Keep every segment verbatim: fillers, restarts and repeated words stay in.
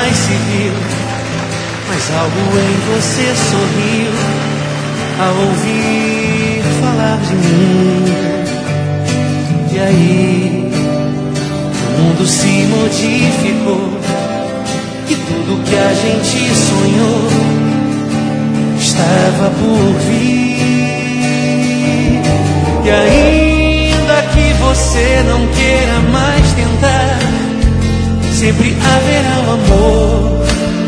mais se viu, mas algo em você sorriu ao ouvir falar de mim. E aí o mundo se modificou e tudo que a gente sonhou estava por vir. E ainda que você não queira mais tentar, sempre haverá um amor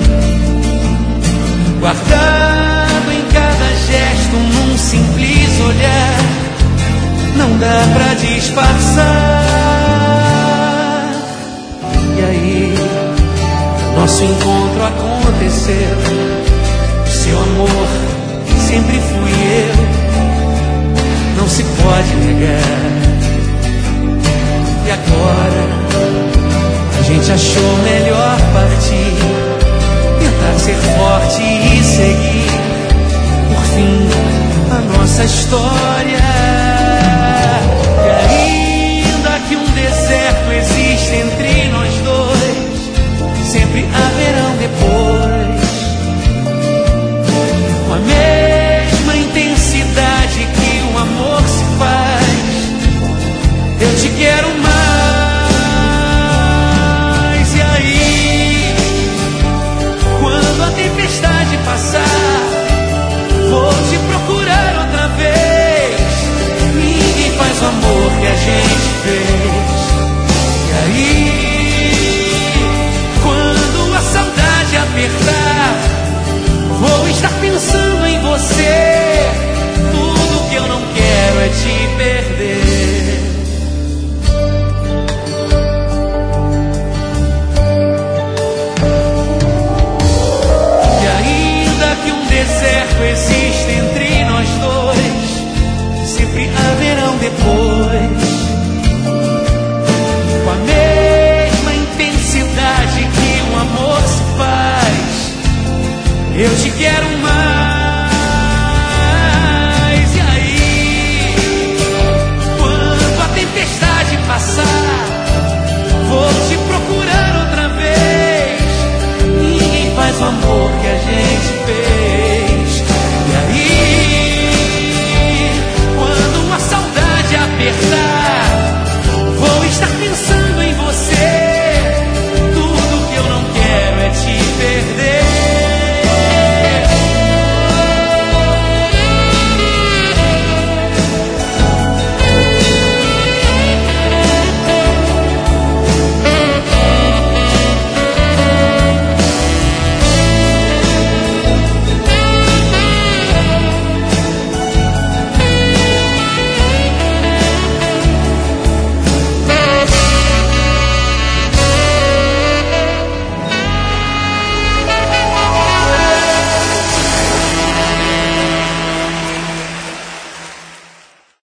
guardado em cada gesto, num simples olhar. Não dá pra disfarçar. E aí nosso encontro aconteceu. Seu amor sempre fui eu, não se pode negar. E agora a gente achou melhor partir, tentar ser forte e seguir por fim a nossa história. E ainda que um deserto existe entre nós dois, sempre haverão depois, com a mesma intensidade que o amor se faz. Eu te quero mais. E aí, quando a tempestade passar, vou te procurar outra vez. Ninguém faz o amor que a gente fez. E aí, quando a saudade apertar, vou estar pensando em você. Tudo que eu não quero é te perder. E ainda que um deserto exista entre nós dois, sempre haverão depois, com a mesma intensidade que o amor se faz. Eu te quero mais. E aí, quando a tempestade passar, vou te procurar outra vez. Ninguém faz o amor